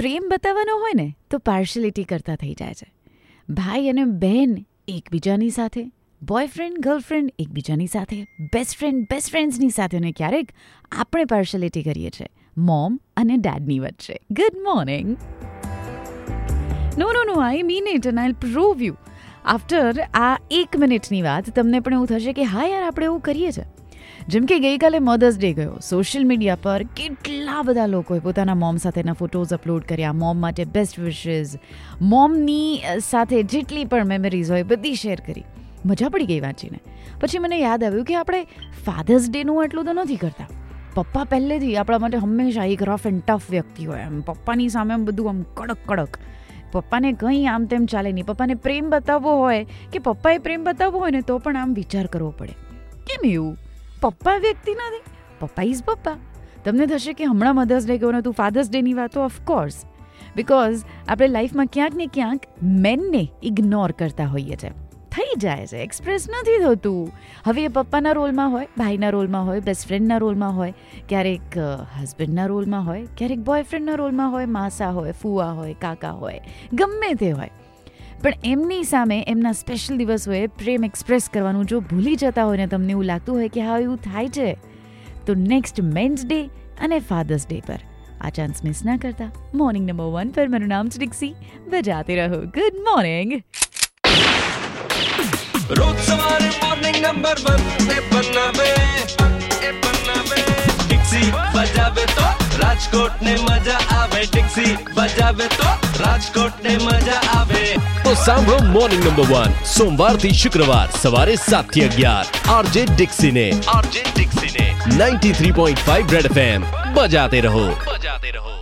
પ્રેમ બતાવવાનો હોય ને તો પાર્શિયલિટી કરતા થઈ જાય છે. ભાઈ અને બહેન એકબીજાની સાથે, બોયફ્રેન્ડ ગર્લફ્રેન્ડ એકબીજાની સાથે, બેસ્ટ ફ્રેન્ડ્સની સાથે, અને ક્યારેક આપણે પાર્શિયલિટી કરીએ છીએ મોમ અને ડેડની વચ્ચે. Good morning. No I mean it and I'll prove you. After આ 1 મિનિટની વાત તમને પણ એવું થશે કે હા યાર આપણે એવું કરીએ છીએ. જેમ કે ગઈકાલે મધર્સ ડે ગયો, સોશિયલ મીડિયા પર કેટલા બધા લોકોએ પોતાના મોમ સાથેના ફોટોઝ અપલોડ કર્યા, મોમ માટે બેસ્ટ વિશેસ, મોમની સાથે જેટલી પણ મેમરીઝ હોય બધી શેર કરી. મજા પડી ગઈ વાંચીને. પછી મને યાદ આવ્યું કે આપણે ફાધર્સ ડેનું એટલું તો નથી કરતા. પપ્પા પહેલેથી આપણા માટે હંમેશા એક રફ એન્ડ ટફ વ્યક્તિ હોય. એમ પપ્પાની સામે આમ બધું આમ કડક. પપ્પાને કંઈ આમ તેમ ચાલે નહીં. પપ્પાને પ્રેમ બતાવવો હોય કે પપ્પાએ પ્રેમ બતાવવો હોય ને તો પણ આમ વિચાર કરવો પડે. કેમ એવું? પપ્પા વ્યક્તિ નથી, પપ્પા ઇઝ પપ્પા. તમને થશે કે હમણાં મધર્સ ડે ગયો ને તું ફાધર્સ ડેની વાતો. ઓફકોર્સ, બિકોઝ આપણે લાઈફમાં ક્યાંક ને ક્યાંક મેનને ઇગ્નોર કરતા હોઈએ છીએ. થઈ જાય છે, એક્સપ્રેસ નથી થતું. હવે એ પપ્પાના રોલમાં હોય, ભાઈના રોલમાં હોય, બેસ્ટ ફ્રેન્ડના રોલમાં હોય, ક્યારેક હસબન્ડના રોલમાં હોય, ક્યારેક બોયફ્રેન્ડના રોલમાં હોય, માસા હોય, ફુવા હોય, કાકા હોય, ગમે તે હોય. પણ એમની સામે એમના સ્પેશિયલ દિવસોએ પ્રેમ એક્સપ્રેસ કરવાનું જો ભૂલી જતા હોય ને તમને એવું લાગતું હોય કે હા એવું થાય છે, તો નેક્સ્ટ મેન્સ ડે અને ફાધર્સ ડે પર આ ચાન્સ મિસ ના કરતા. મોર્નિંગ નંબર 1 પર મારું નામ છે ડિક્સી. બજાતે રહો. Good morning. રોજ સવારે મોર્નિંગ નંબર 1 એ બનાવે ડિક્સી બજાવે તો રાજકોટ ને મજા આવે. ડિક્સી બજાવે તો રાજકોટ ને મજા આવે. તો સાંભળો મોર્નિંગ નંબર 1 સોમવાર થી શુક્રવાર સવારે 7 થી 11 આરજે ડિક્સીને 93.5 રેડ FM. બજાતે રહો.